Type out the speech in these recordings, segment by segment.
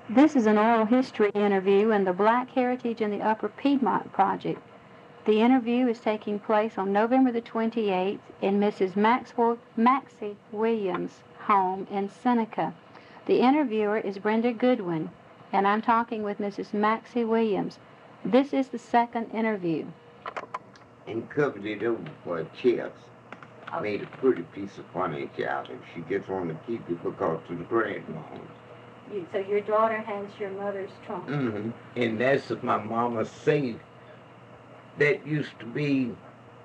This is an oral history interview in the Black Heritage in the Upper Piedmont Project. The interview is taking place on November the 28th in Mrs. Maxie Williams' home in Seneca. The interviewer is Brenda Goodwin, and I'm talking with Mrs. Maxie Williams. This is the second interview. And covered it over for a chest. Made a pretty piece of furniture out of it. She just wanted to keep it because of the grandmama. So your daughter has your mother's trunk? Mm-hmm. And that's what my mama safe. That used to be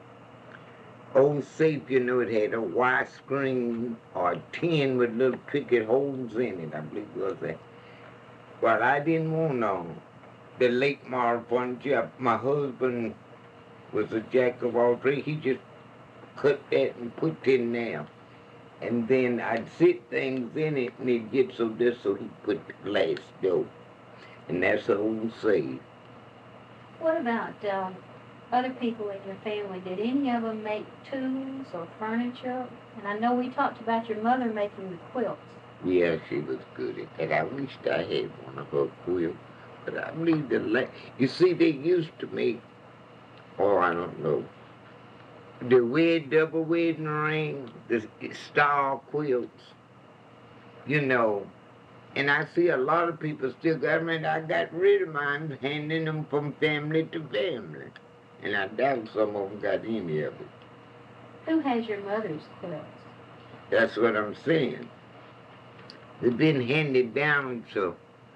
old safe, you know, it had a wide screen or a tin with little cricket holes in it, I believe it was that. Well, I didn't want the late model furniture. My husband was a jack of all trades. He just cut that and put it in there. And then I'd sit things in it and it'd get so this, so he'd put the glass door. And that's the old safe. What about other people in your family? Did any of them make tools or furniture? And I know we talked about your mother making the quilts. Yeah, she was good at that. I wished I had one of her quilts. But I believe you see, they used to make, I don't know, the red double wedding ring, the star quilts, you know. And I see a lot of people still got them, and I got rid of mine, handing them from family to family. And I doubt some of them got any of it. Who has your mother's quilts? That's what I'm saying. They've been handed down to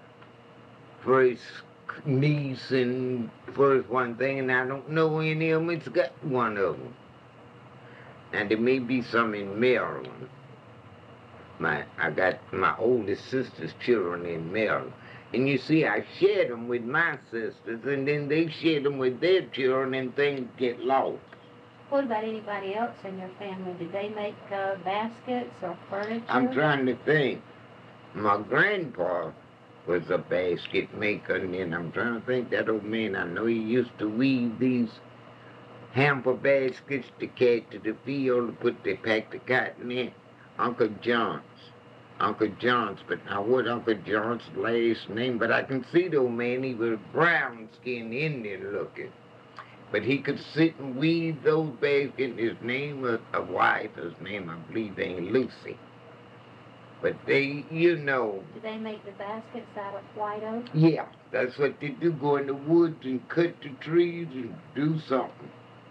first niece and first one thing, and I don't know any of them. It's got one of them. And there may be some in Maryland. I got my oldest sister's children in Maryland. And you see, I shared them with my sisters, and then they shared them with their children, and things get lost. What about anybody else in your family? Did they make baskets or furniture? I'm trying to think. My grandpa was a basket maker, and then I'm trying to think that old man, I know he used to weave these hamper baskets to carry to the field to put the pack the cotton in. Uncle John's, but now what Uncle John's last name? But I can see the old man, he was brown-skinned Indian looking. But he could sit and weave those baskets. His name was a wife, his name I believe ain't Lucy. But they, you know. Did they make the baskets out of white oak? Yeah, that's what they do, go in the woods and cut the trees and do something.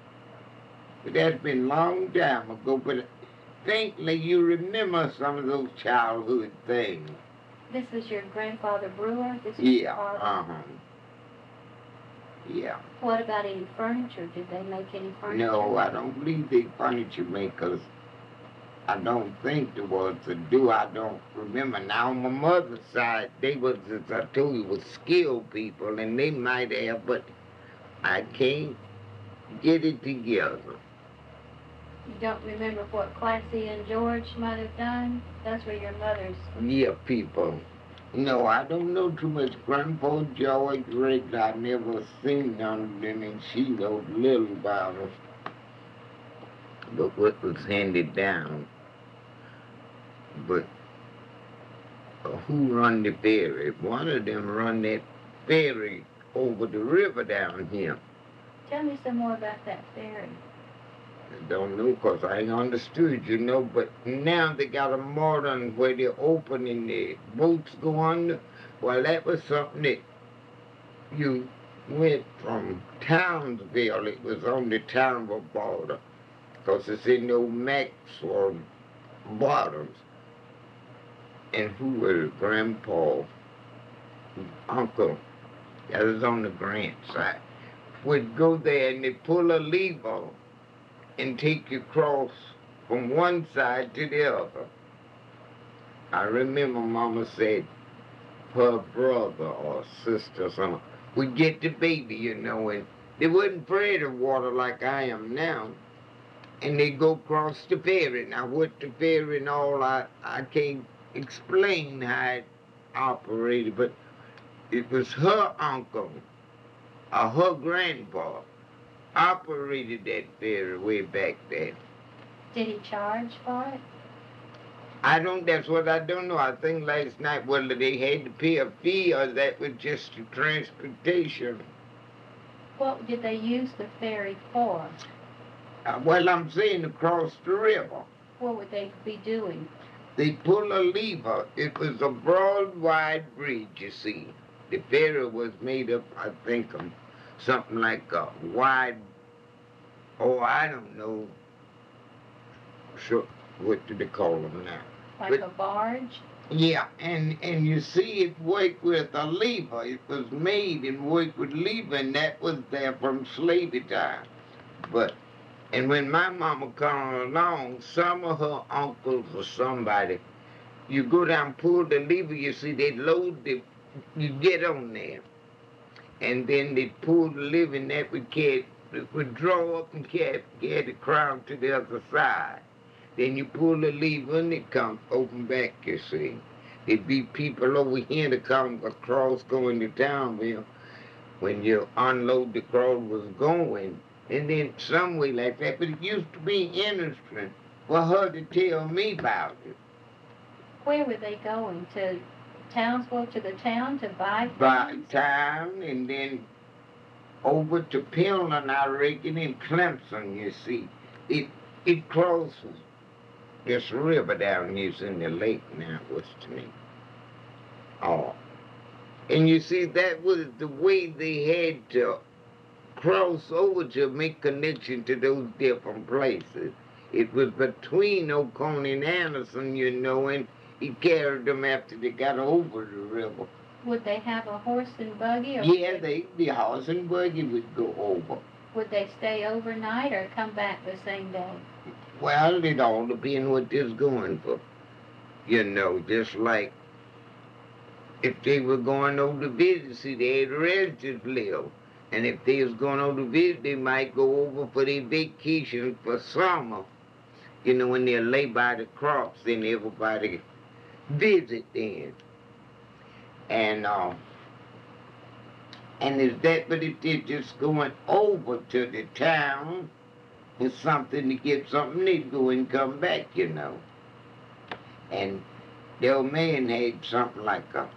But that's been a long time ago, but faintly you remember some of those childhood things. This was your grandfather Brewer? Yeah, Yeah. What about any furniture? Did they make any furniture? No, I don't believe they furniture makers. I don't think there was to do. I don't remember. Now, on my mother's side, they was, as I told you, was skilled people, and they might have, but I can't get it together. You don't remember what Classy and George might have done? Those were your mother's. Yeah, people. No, I don't know too much. Grandpa George Riggs, I never seen none of them, and she knows little about us. But what was handed down. But who run the ferry? One of them run that ferry over the river down here. Tell me some more about that ferry. I don't know, because I ain't understood, you know, but now they got a modern where they're opening the boats go under. Well, that was something that you went from Townsville, it was on the Townsville border, because it's in the old Maxwell Bottoms. And who was Grandpa, Uncle, that was on the Grant side, would go there and they pull a lever and take you across from one side to the other. I remember Mama said her brother or sister or something would get the baby, you know, and they wasn't afraid of water like I am now. And they go across the ferry. Now what the ferry and all, I can't explain how it operated, but it was her uncle or her grandpa operated that ferry way back then. Did he charge for it? That's what I don't know. I think last night whether they had to pay a fee or that was just the transportation. What did they use the ferry for? Well, I'm saying across the river. What would they be doing? They pull a lever. It was a broad, wide bridge, you see. The ferry was made up, I think, of something like a wide, I don't know, sure, what do they call them now? Like a barge? Yeah, and you see it worked with a lever. It was made and worked with lever, and that was there from slavery time. And when my mama come along, some of her uncles or somebody, you go down, pull the lever, you see, they load you get on there. And then they pull the lever, and that would draw up and carry the crowd to the other side. Then you pull the lever, and it comes open back, you see. There'd be people over here that come across going to Townville when you unload the crowd was going. And then some way like that, but it used to be interesting for her to tell me about it. Where were they going? To Townsville, to the town to buy things? By town, and then over to Pillen, I reckon, in Clemson, you see. It crosses this river down here in the lake now, what's the name? Oh. And you see, that was the way they had to cross over to make connection to those different places. It was between Oconee and Anderson, you know, and he carried them after they got over the river. Would they have a horse and buggy? Or yeah, the horse and buggy would go over. Would they stay overnight or come back the same day? Well, it all depends what they're going for. You know, just like if they were going over to visit, see, they had relatives live. And if they was going over to visit, they might go over for their vacation for summer. You know, when they lay by the crops, then everybody visit then. And is that, but if they're just going over to the town for something to get something, they'd go and come back, you know. And the old man had something like a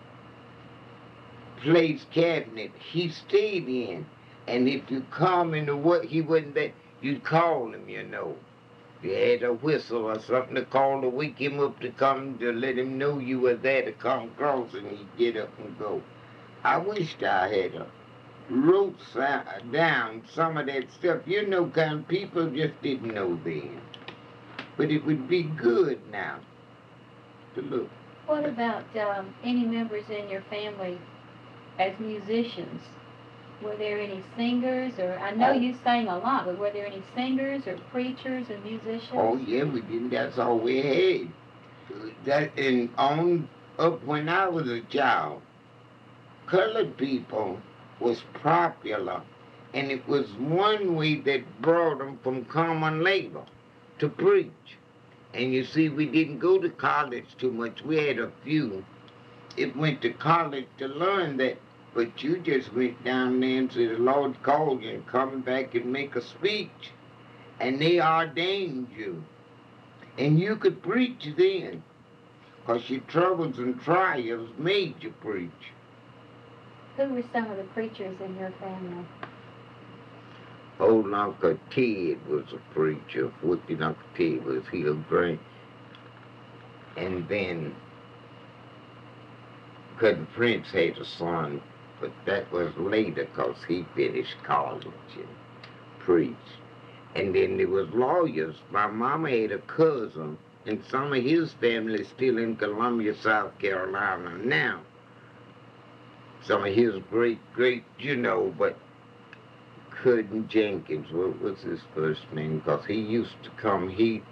place cabinet he stayed in, and if you come into what he wasn't there, you'd call him, you know. You had a whistle or something to call to wake him up to come to let him know you were there to come across, and he'd get up and go. I wished I had wrote down some of that stuff. You know, kind of people just didn't know then. But it would be good now to look. What about any members in your family as musicians? Were there any singers, or I know you sang a lot, but were there any singers or preachers or musicians? Oh yeah, we did. That's all we had. That and on up when I was a child, colored people was popular, and it was one way that brought them from common labor to preach. And you see, we didn't go to college too much. We had a few. It went to college to learn that. But you just went down there and said, the Lord called you and come back and make a speech. And they ordained you. And you could preach then. Because your troubles and trials made you preach. Who were some of the preachers in your family? Old Uncle Ted was a preacher. Wicked Uncle Ted was Hill Grant. And then Cousin Prince had a son, but that was later because he finished college and preached. And then there was lawyers. My mama had a cousin, and some of his family is still in Columbia, South Carolina now. Some of his great, you know, but Cousin Jenkins, what was his first name? Because he used to come,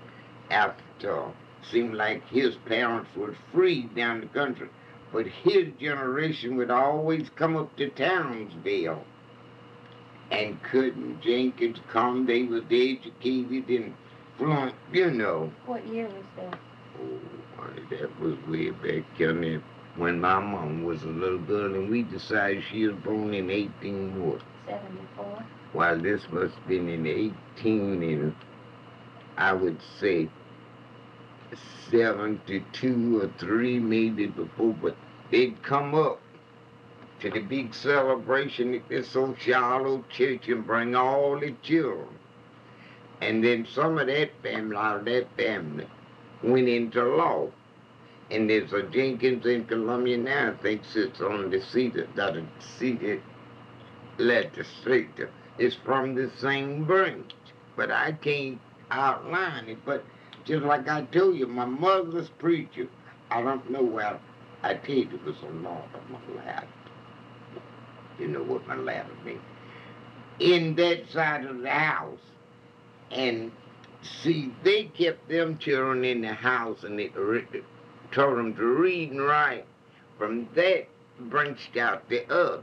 seemed like his parents were free down the country. But his generation would always come up to Townsville. And Cousin Jenkins come, they was educated and fluent, you know. What year was that? Oh, that was way back there when my mom was a little girl, and we decided she was born in 74. Well, this must have been in 18, and I would say 72 or 3 maybe before, but they'd come up to the big celebration at this old Shiloh church and bring all the children. And then some of that family, out of that family, went into law. And there's a Jenkins in Columbia now, I think, sits on the seat that a seated legislature. It's from the same branch. But I can't outline it. But just like I told you, my mother's preacher, I don't know where, I tell you, it was a lot of my ladder. You know what my ladder means. In that side of the house. And see, they kept them children in the house and they told them to read and write. From that branched out the others.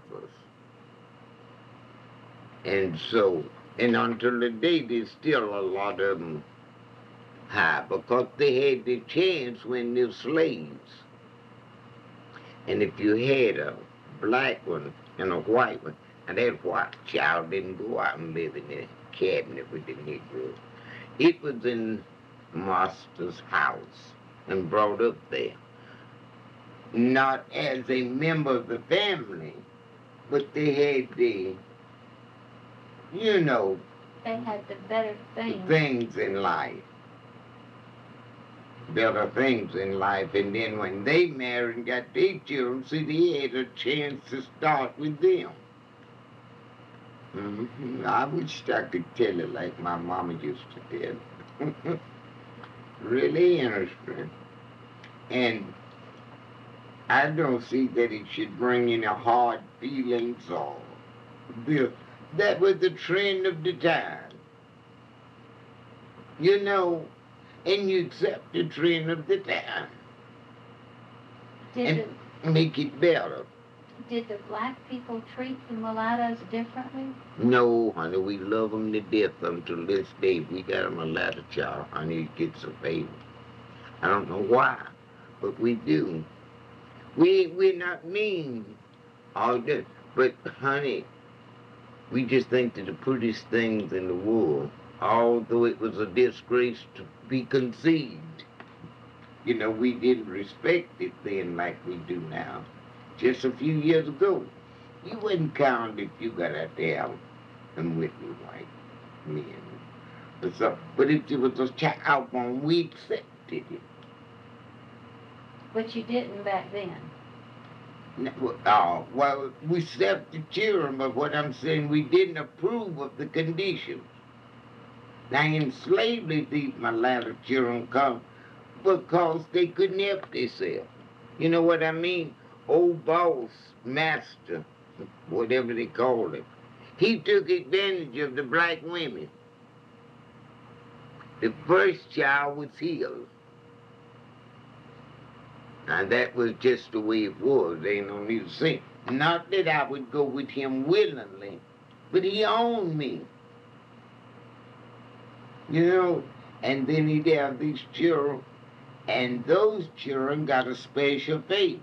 And so, and until the day, there's still a lot of them high because they had the chance when they're slaves. And if you had a black one and a white one, and that white child didn't go out and live in the cabinet with the Negroes. It was in master's house and brought up there. Not as a member of the family, but they had the, you know, they had the better things in life. Better things in life. And then when they married and got their children, see, they had a chance to start with them. I wish I could tell it like my mama used to tell. Really interesting. And I don't see that it should bring any hard feelings or this. That was the trend of the time. You know, and you accept the trend of the time. And make it better. Did the black people treat the mulattoes differently? No, honey, we love them to death until this day. We got a mulatto child, honey, it gets a favor. I don't know why, but we do. We're not mean, all this, but honey, we just think they're the prettiest things in the world, although it was a disgrace to be conceived. You know, we didn't respect it then like we do now. Just a few years ago, you wouldn't count if you got out there and with me white men. But if it was a child born, we accepted it. But you didn't back then. Well, we accepted children, but what I'm saying, we didn't approve of the conditions. Now, in slavery, these mulatto children come because they couldn't help themselves. You know what I mean? Old boss, master, whatever they called him, he took advantage of the black women. The first child was his. Now that was just the way it was. There ain't no need to say. Not that I would go with him willingly, but he owned me. You know, and then he'd have these children, and those children got a special fate.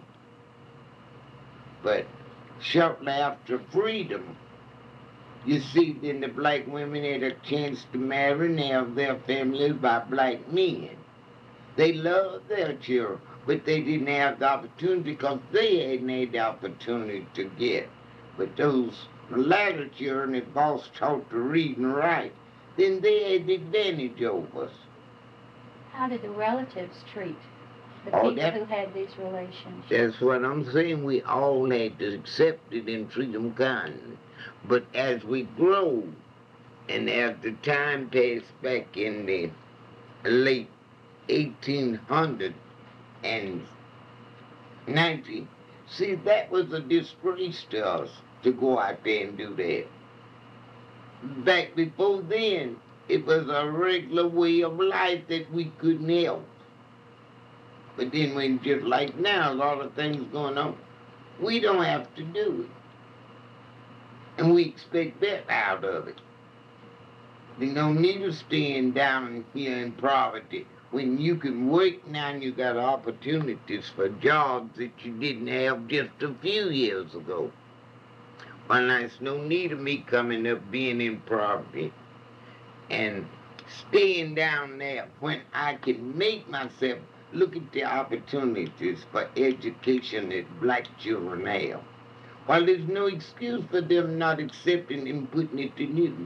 But shortly after freedom, you see, then the black women had a chance to marry and have their families by black men. They loved their children, but they didn't have the opportunity because they hadn't had the opportunity to get. But those mulatto children, if boss taught to read and write, then they had the advantage over us. How did the relatives treat the people who had these relationships? That's what I'm saying. We all had to accept it and treat them kindly. But as we grow, and as the time passed back in the late 1800s and 19, see, that was a disgrace to us to go out there and do that. Back before then, it was a regular way of life that we couldn't help. But then when, just like now, a lot of things going on, we don't have to do it. And we expect that out of it. There's no need of staying down here in poverty when you can work now and you got opportunities for jobs that you didn't have just a few years ago. Well, there's no need of me coming up being in poverty and staying down there when I can make myself look at the opportunities for education that black children have. While there's no excuse for them not accepting and putting it to use.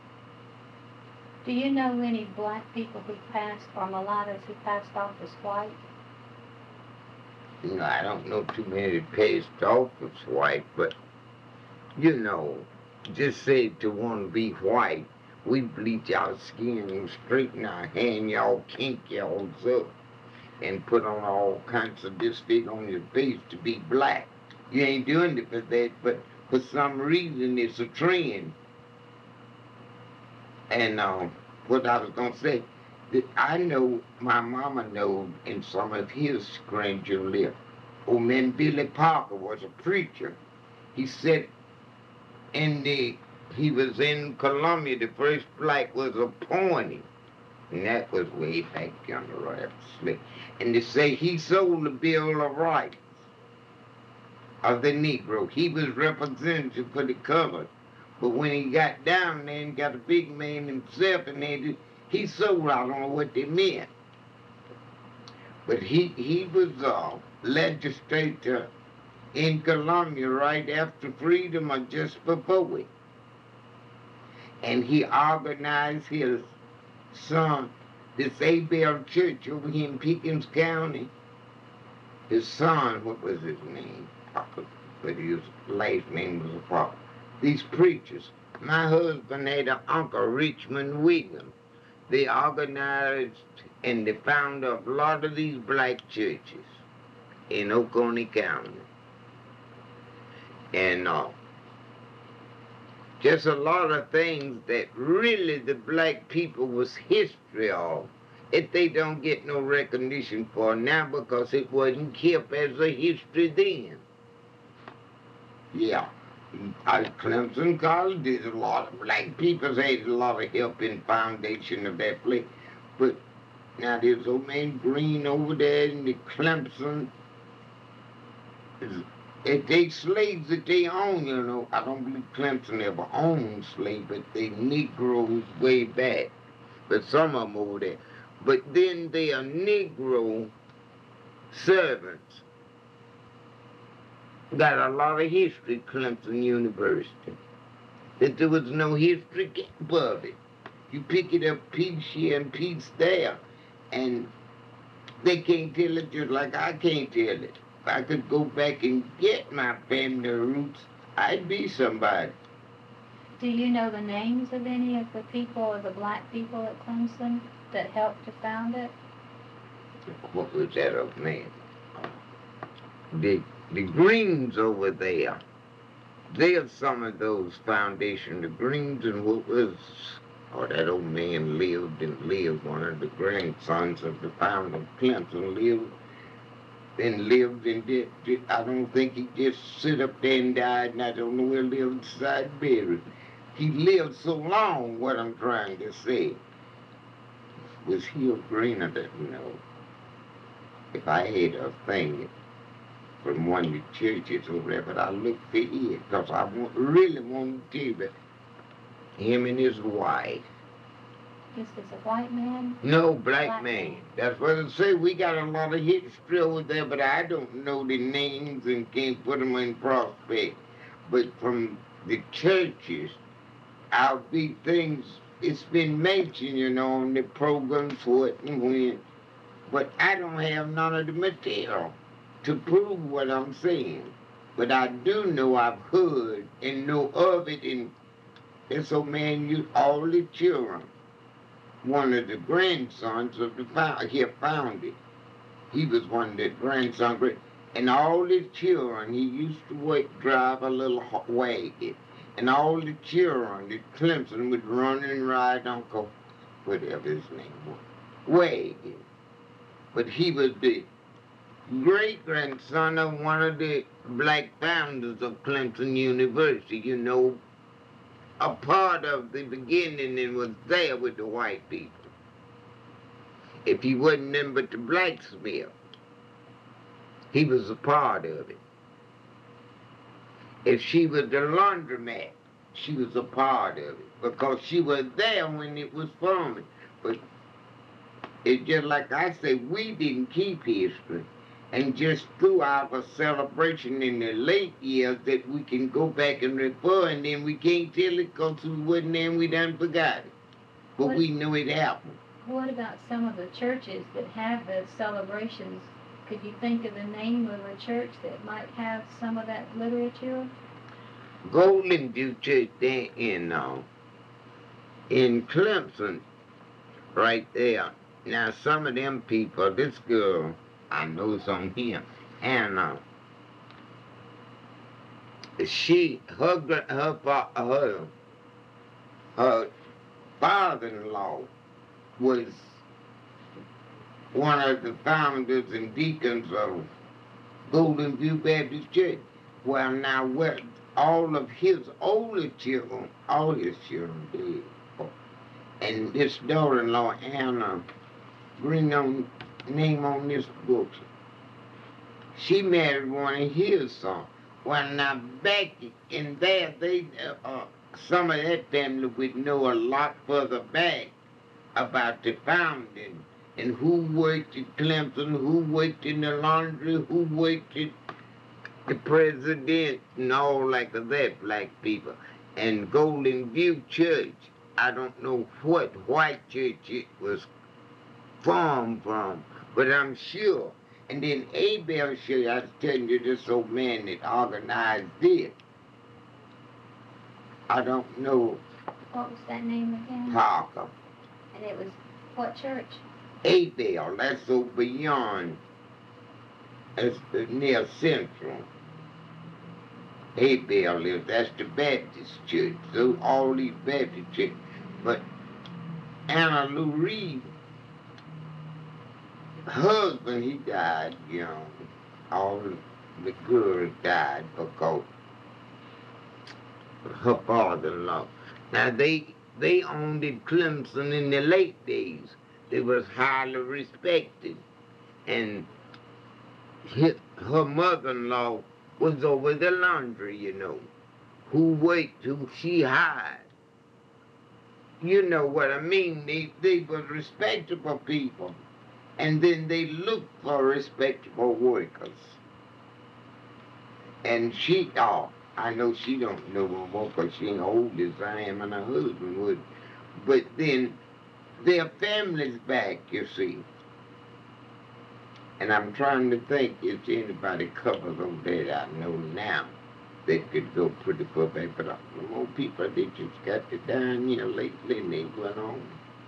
Do you know any black people who passed, or mulattoes who passed off as white? I don't know too many that passed off as white, but, just say to want to be white, we bleach our skin and straighten our hand, y'all kink y'all up, and put on all kinds of disfigure on your face to be black. You ain't doing it for that, but for some reason it's a trend. And what I was going to say, that I know my mama knows in some of his grandchildren live. Old man Billy Parker was a preacher. He said he was in Columbia, the first black was appointed. And that was way back on the right slip. And they say he sold the Bill of Rights of the Negro. He was representative for the colored. But when he got down there and got a big man himself, and he sold, I don't know what they meant. But he was a legislator in Columbia right after freedom or just before it. And he organized his son, this Abel Church over here in Pickens County. His son, what was his name? But his last name was a Parker. These preachers. My husband had an uncle, Richmond Williams. They organized and they found a lot of these black churches in Oconee County. And just a lot of things that really the black people was history of, that they don't get no recognition for now because it wasn't kept as a history then. Yeah. At Clemson College, there's a lot of black people had a lot of help in foundation of that place. But now there's old man Green over there in the Clemson. They slaves that they own, I don't believe Clemson ever owned slaves, but they Negroes way back. But some of them over there. But then they are Negro servants. Got a lot of history at Clemson University. That there was no history above it. You pick it up piece here and piece there. And they can't tell it just like I can't tell it. If I could go back and get my family roots, I'd be somebody. Do you know the names of any of the people, of the black people at Clemson that helped to found it? What was that of man? The Greens over there, they are some of those foundation. The Greens and what was, that old man lived, one of the grandsons of the founder of Clemson lived and did, I don't think he just sit up there and died, and I don't know where he lived beside buried. He lived so long, what I'm trying to say. Was he a Green? I don't know. If I had a thing from one of the churches over there, but I looked for it because I really want to tell you that him and his wife. Is this a white man? No, black man. That's what I say. We got a lot of history over there, but I don't know the names and can't put them in prospect. But from the churches, our big things, it's been mentioned, on the program for it and when. But I don't have none of the material to prove what I'm saying. But I do know I've heard and know of it, and this old man used all the children. One of the grandsons of the founder, he found it. He was one of the grandsons, and all the children, he used to drive a little wagon. And all the children at Clemson would run and ride Uncle, whatever his name was, wagon. But he was the great-grandson of one of the black founders of Clemson University, a part of the beginning and was there with the white people. If he wasn't nothing but the blacksmith, he was a part of it. If she was the laundromat, she was a part of it because she was there when it was forming. But it's just like I said, we didn't keep history. And just through our celebration in the late years that we can go back and refer, and then we can't tell it because we wasn't there and we done forgot it. But we know it happened. What about some of the churches that have the celebrations? Could you think of the name of a church that might have some of that literature? Golden View Church there in Clemson, right there. Now some of them people, this girl, I know some here, and her father-in-law was one of the founders and deacons of Golden View Baptist Church. Well, now, all of his older children, all his children did. And this daughter-in-law, Anna, bring on name on this book. She married one of his sons. Well, now, back in there, they some of that family would know a lot further back about the founding and who worked at Clemson, who worked in the laundry, who worked at the president, and all like that, black people. And Golden View Church, I don't know what white church it was formed from, but I'm sure. And then Abel Church, I was telling you, this old man that organized this. I don't know. What was that name again? Parker. And it was what church? Abel, that's over beyond. It's near Central. Abel is, that's the Baptist church. So all these Baptist churches. But Anna Lou Reed, husband, he died young. All the girls died because her father-in-law. Now they owned it Clemson in the late days. They was highly respected. And her mother-in-law was over the laundry, you know, who she hired. You know what I mean? They were respectable people. And then they looked for respectable workers. And she, I know she don't know no more because she ain't old as I am and her husband would. But then their family's back, you see. And I'm trying to think if anybody covers over there I know now that could go pretty far back. But more people, they just got to down here lately and they went on.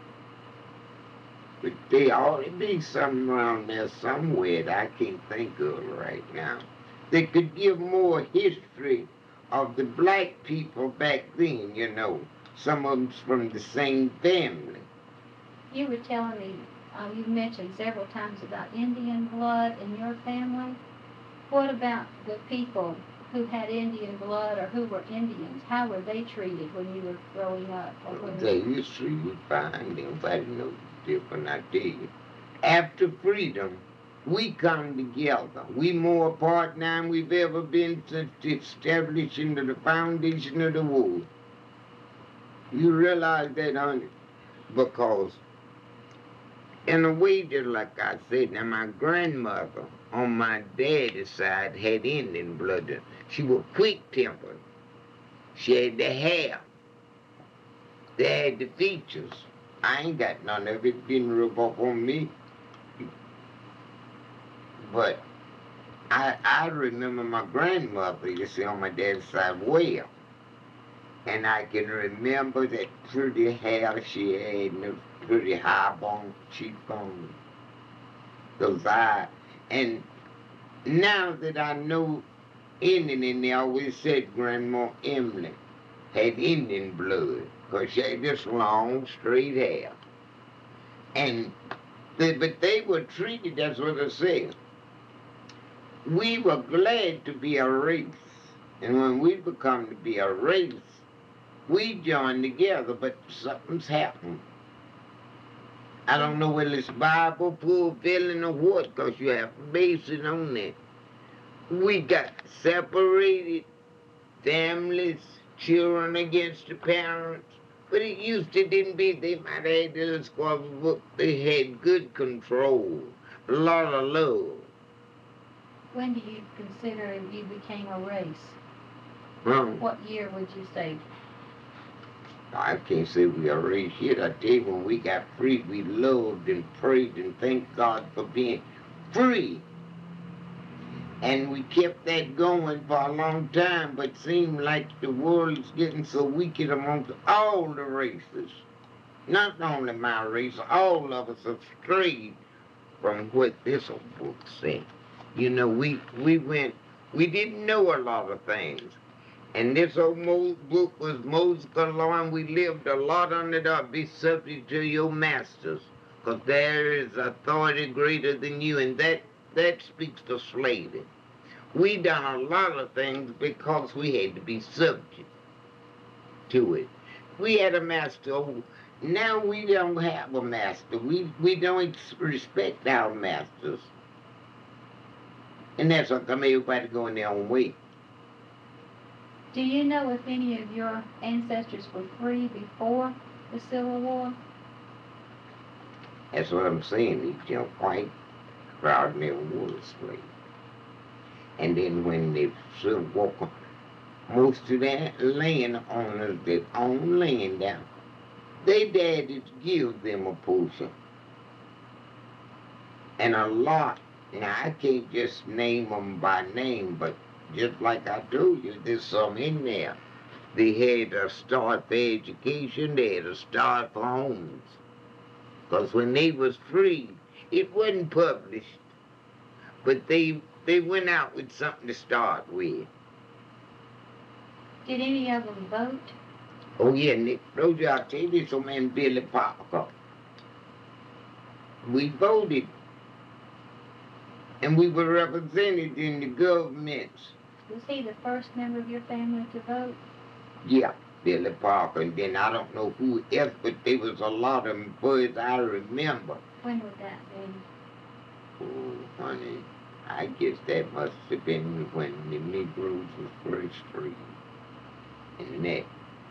But they ought to be something around there somewhere that I can't think of right now. They could give more history of the black people back then, you know. Some of them's from the same family. You were telling me, you mentioned several times about Indian blood in your family. What about the people who had Indian blood or who were Indians? How were they treated when you were growing up? They was treated fine. Nobody knows different, I tell you. After freedom, we come together. We more apart now than we've ever been since the establishing of the foundation of the world. You realize that, honey? Because in a way, just like I said, now my grandmother on my daddy's side had Indian blood. She was quick-tempered. She had the hair. They had the features. I ain't got none of it. Didn't rub off on me. But I remember my grandmother, you see, on my dad's side well. And I can remember that pretty hair she had and the pretty high bone cheekbones. Those eyes. And now that I know Indian, and they always said Grandma Emily had Indian blood, because she had this long, straight hair. And but they were treated, that's what I said. We were glad to be a race. And when we become to be a race, we join together, but something's happened. I don't know whether it's Bible fulfilling or what, because you have to base it on that. We got separated, families, children against the parents, But it used to didn't be. They might have had a little squabble, but they had good control, a lot of love. When do you consider you became a race? What year would you say? I can't say we are raised yet. I tell you, when we got free, we loved and prayed and thanked God for being free. And we kept that going for a long time, but seemed like the world's getting so wicked amongst all the races. Not only my race, all of us have strayed from what this old book said. You know, we didn't know a lot of things. And this old book was Moses' law, and we lived a lot under that. Be subject to your masters, because there is authority greater than you, and that speaks to slavery. We done a lot of things because we had to be subject to it. We had a master. Now we don't have a master. We don't respect our masters. And that's what come everybody going their own way. Do you know if any of your ancestors were free before the Civil War? That's what I'm saying. These young white crowd never was a slave. And then when the Civil War, most of that land owners that own land down, they daddies give them a portion. And a lot. Now, I can't just name them by name, but just like I told you, there's some in there. They had a start for education, they had a start for homes. Because when they was free, it wasn't published, but they went out with something to start with. Did any of them vote? Oh, yeah, Nick, those I'll tell you, this old man Billy Parker. We voted, and we were represented in the governments. Was he the first member of your family to vote? Yeah, Billy Parker, and then I don't know who else, but there was a lot of them, boys I remember. When would that be? Oh, honey, I guess that must have been when the Negroes was first free. And that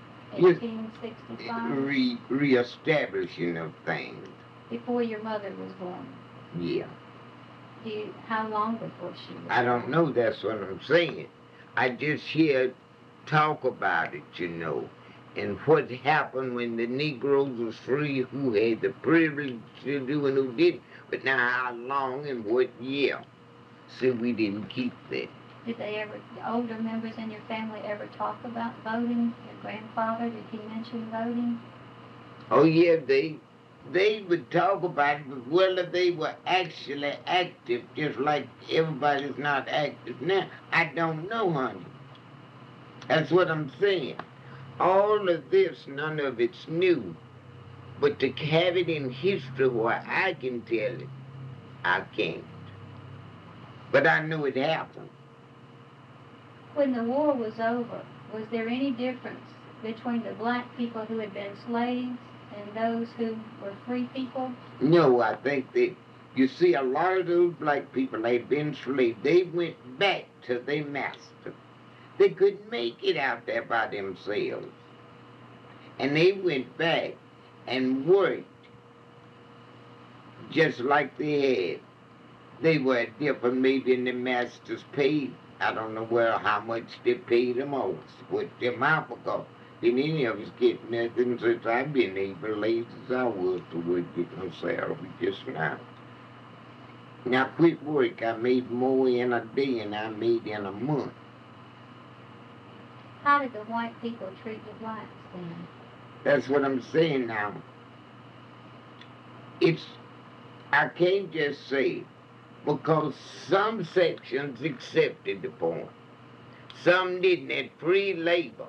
1865? Re-establishing of things. Before your mother was born? Yeah. How long before she was born? I don't know, that's what I'm saying. I just hear talk about it, you know, and what happened when the Negroes was free, who had the privilege to do and who didn't, but now how long and what year. So we didn't keep that. Did the older members in your family ever talk about voting? Your grandfather, did he mention voting? Oh yeah, they would talk about it, but whether they were actually active, just like everybody's not active now, I don't know, honey. That's what I'm saying. All of this, none of it's new. But to have it in history where I can tell it, I can't. But I know it happened. When the war was over, was there any difference between the black people who had been slaves and those who were free people? No, I think that, you see, a lot of those black people had been slaves. They went back to their master. They couldn't make it out there by themselves. And they went back and worked just like they had. They were different, maybe in the masters paid. I don't know how much they paid them most, what the amount because didn't any of us get nothing since I've been able late as I was to work get no salary just now. Now quit work, I made more in a day than I made in a month. How did the white people treat the blacks then? That's what I'm saying now. I can't just say, because some sections accepted the point. Some didn't, had free labor.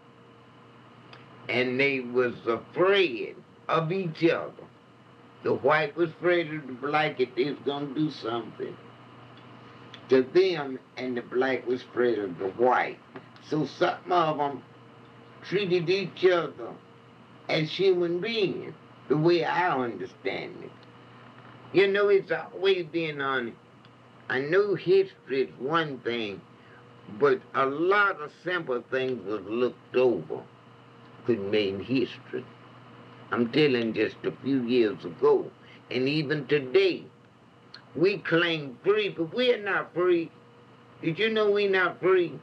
And they was afraid of each other. The white was afraid of the black if they was going to do something to them, and the black was afraid of the white. So some of them treated each other as human beings, the way I understand it. You know, it's always been on, I know history is one thing, but a lot of simple things was looked over. could make history. I'm telling just a few years ago. And even today, we claim free, but we're not free. Did you know we're not free?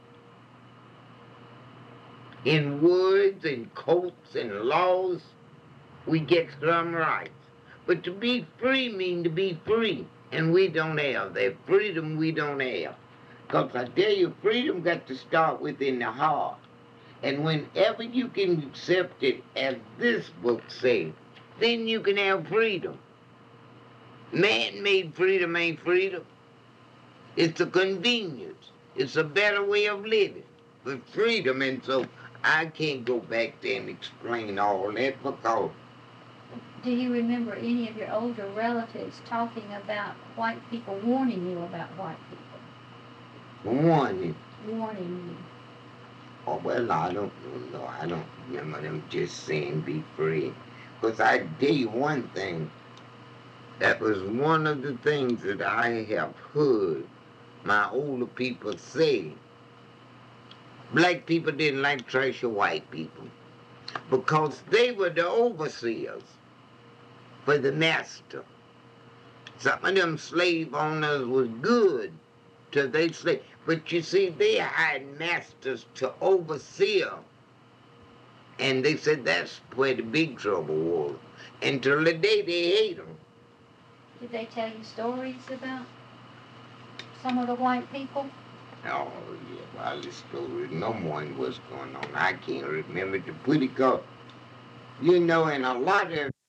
In words and codes and laws, we get some rights. But to be free means to be free. And we don't have that freedom. We don't have. Because I tell you, freedom got to start within the heart. And whenever you can accept it as this book says, then you can have freedom. Man-made freedom ain't freedom. It's a convenience. It's a better way of living. But freedom, and so I can't go back there and explain all that because... Do you remember any of your older relatives talking about white people, warning you about white people? Warning? Warning you. Oh, well, I don't know. I don't remember them just saying be free. Because I tell you one thing. That was one of the things that I have heard my older people say. Black people didn't like trash of white people because they were the overseers for the master. Some of them slave owners was good till they slave. But you see, they hired masters to overseer. And they said that's where the big trouble was. Until the day they hate them. Did they tell you stories about some of the white people? Oh, yeah, well, the story, no one what's going on. I can't remember to put it, because, you know, in a lot of